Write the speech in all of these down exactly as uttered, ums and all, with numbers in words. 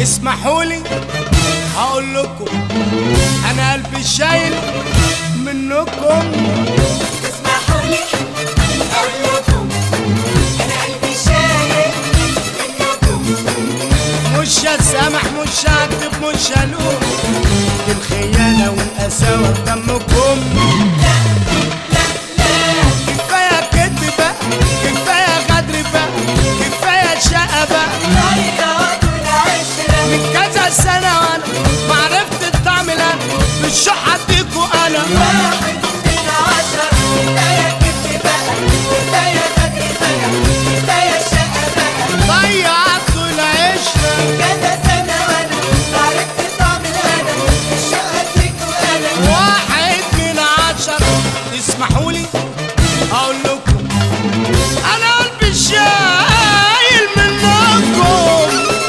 اسمحولي هقول لكم انا قلبي شايل منكم. اسمحولي هقول لكم انا قلبي شايل منكم. مش هسامح مش هكتب مش هلوم، دي الخيانة والقساوة في دمكم. لا لا لا كفاية كدب بقى، كفاية غدر بقى، كفاية شقة بقى. ضيعت العشرة من كذا سنة وانا معرفت الطعم انا بالشح اديكوا انا. واحد من عشرة. كفاية كدب بقى، كفاية غدر بقى، كفاية شقة بقى. ضيعتوا العشرة كذا سنة وانا عرفت طعم الهنا، الشقة فيك وانا. واحد من عشرة. تسمحولي اقول لكم انا قلبي شايل منكم.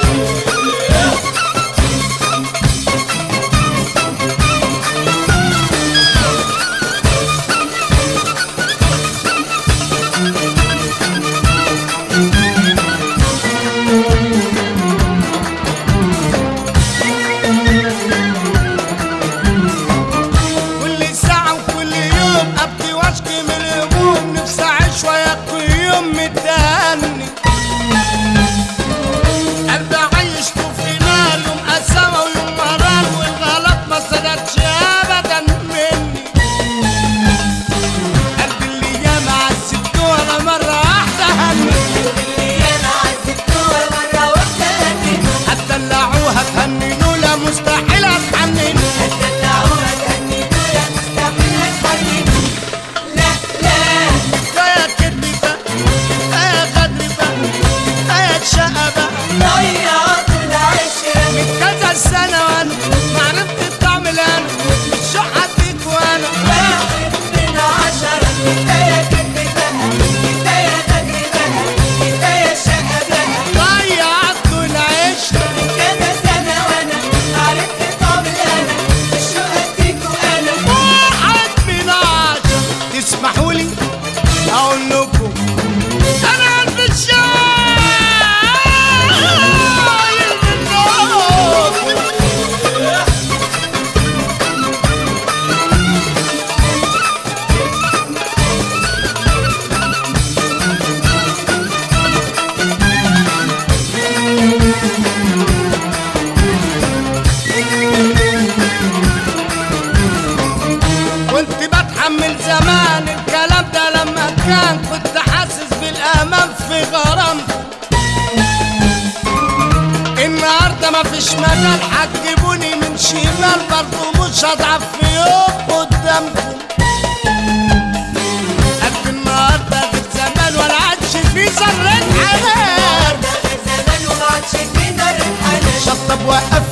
كل ساعة وكل يوم ابكي واشكي من الهموم، نفسي اعيش وياكل يوم متهني. قلبي عيشته في نار، يوم قساوة ويوم مرار، والغلط ما صدرش ابدا مني. قلبي اللي ياما عذبته انا مرة واحدة هني، اللي انا عذبتوها مرة واحدة هني. هتدلعوها تهننوا لا مستحيل اتحنن. هتدلعوها تهننوها مستحيل اتحنن. لا لا كفاية كدب بقى، كفاية غدر بقى، كفاية شقة بقى. ضيعت العشرة. من كذا سنة وانا معرفت الطعم الانا مش هديك وانا. واحد من عشرة. كفاية كدب بقى، كفاية غدر بقى، كفاية شقة بقى. ضيعتوا العشرة كذا سنة وانا عرفت طعم الهنا، الشقة فيك وانا. واحد من عشرة. تسمحولي اقول لكم انا قلبي شايل منكم. كنت بتحمل زمان الكلام ده لما كان كنت حاسس بالامان في غرامكم. النهارده مفيش مجال هتجيبوني من شمال، برضه مش هضعف في يوم قدامكم. قد النهارده غير زمان ولا عادش في ذرة حنان. النهارده غير زمان وما عادش في ذرة حنان. شطب وقف